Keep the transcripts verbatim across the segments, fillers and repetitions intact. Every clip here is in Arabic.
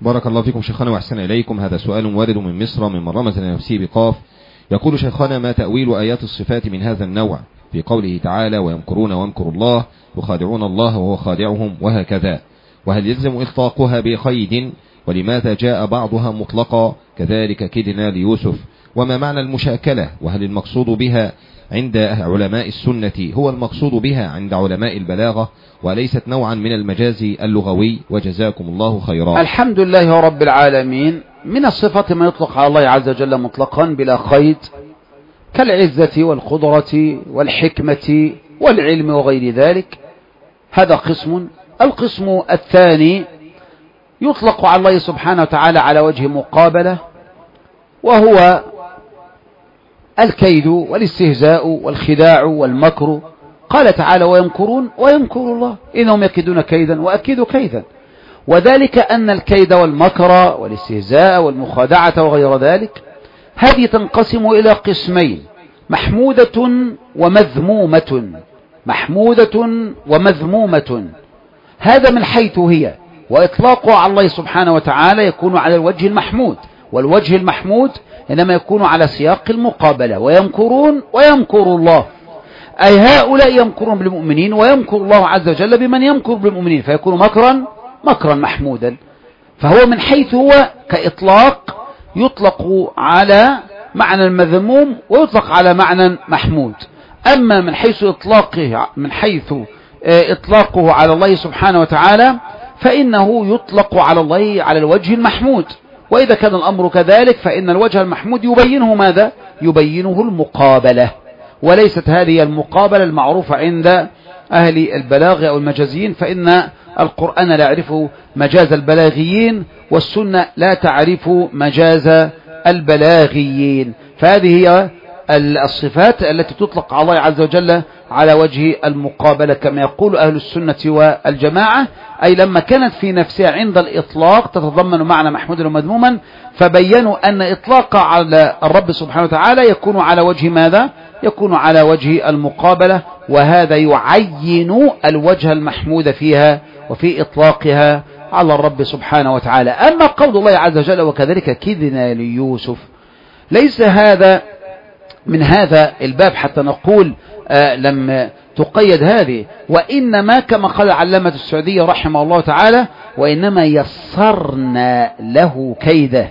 بارك الله فيكم شيخنا وأحسن إليكم. هذا سؤال وارد من مصر من رمز لنفسه بقاف، يقول شيخنا: ما تأويل آيات الصفات من هذا النوع في قوله تعالى: ويمكرون ويمكر الله يخادعون الله وهو خادعهم وهكذا؟ وهل يلزم إطلاقها بقيد؟ ولماذا جاء بعضها مطلقا كذلك كدنا ليوسف؟ وما معنى المشاكلة؟ وهل المقصود بها عند علماء السنة هو المقصود بها عند علماء البلاغة وليست نوعا من المجاز اللغوي؟ وجزاكم الله خيرا. الحمد لله رب العالمين. من الصفات ما يطلق على الله عز وجل مطلقا بلا قيد كالعزة والقدرة والحكمة والعلم وغير ذلك، هذا قسم. القسم الثاني يطلق على الله سبحانه وتعالى على وجه مقابلة، وهو الكيد والاستهزاء والخداع والمكر. قال تعالى: ويمكرون ويمكر الله إنهم يكيدون كيدا وأكيد كيدا. وذلك أن الكيد والمكر والاستهزاء والمخادعة وغير ذلك هذه تنقسم إلى قسمين: محمودة ومذمومة. محمودة ومذمومة، هذا من حيث هي، وإطلاقه على الله سبحانه وتعالى يكون على الوجه المحمود، والوجه المحمود إنما يكون على سياق المقابلة: ويمكرون ويمكر الله، أي هؤلاء يمكرون بالمؤمنين ويمكر الله عز وجل بمن يمكر بالمؤمنين، فيكون مكرا مكرا محمودا. فهو من حيث هو كإطلاق يطلق على معنى المذموم ويطلق على معنى محمود. أما من حيث إطلاقه من حيث إطلاقه على الله سبحانه وتعالى فإنه يطلق على الله على الوجه المحمود. وإذا كان الأمر كذلك فإن الوجه المحمود يبينه ماذا؟ يبينه المقابلة، وليست هذه المقابلة المعروفة عند أهل البلاغ أو المجازيين، فإن القرآن لا يعرف مجاز البلاغيين والسنة لا تعرف مجاز البلاغيين. فهذه هي الصفات التي تطلق على الله عز وجل على وجه المقابلة كما يقول أهل السنة والجماعة، أي لما كانت في نفسها عند الإطلاق تتضمن معنى محمودا ومذموما، فبينوا أن إطلاق على الرب سبحانه وتعالى يكون على وجه ماذا؟ يكون على وجه المقابلة، وهذا يعين الوجه المحمود فيها وفي إطلاقها على الرب سبحانه وتعالى. أما قول الله عز وجل: وكذلك كدنا ليوسف، ليس هذا من هذا الباب حتى نقول آه لم تقيد هذه، وإنما كما قال العلامة السعدي رحمه الله تعالى: وإنما يسرنا له كيده،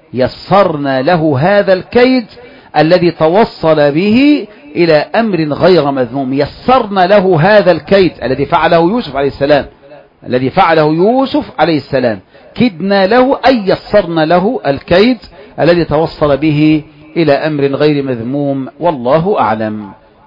يسرنا له هذا الكيد الذي توصل به إلى أمر غير مذموم. يسرنا له هذا الكيد الذي فعله يوسف عليه السلام، الذي فعله يوسف عليه السلام كدنا له، أي يسرنا له الكيد الذي توصل به إلى أمر غير مذموم، والله أعلم.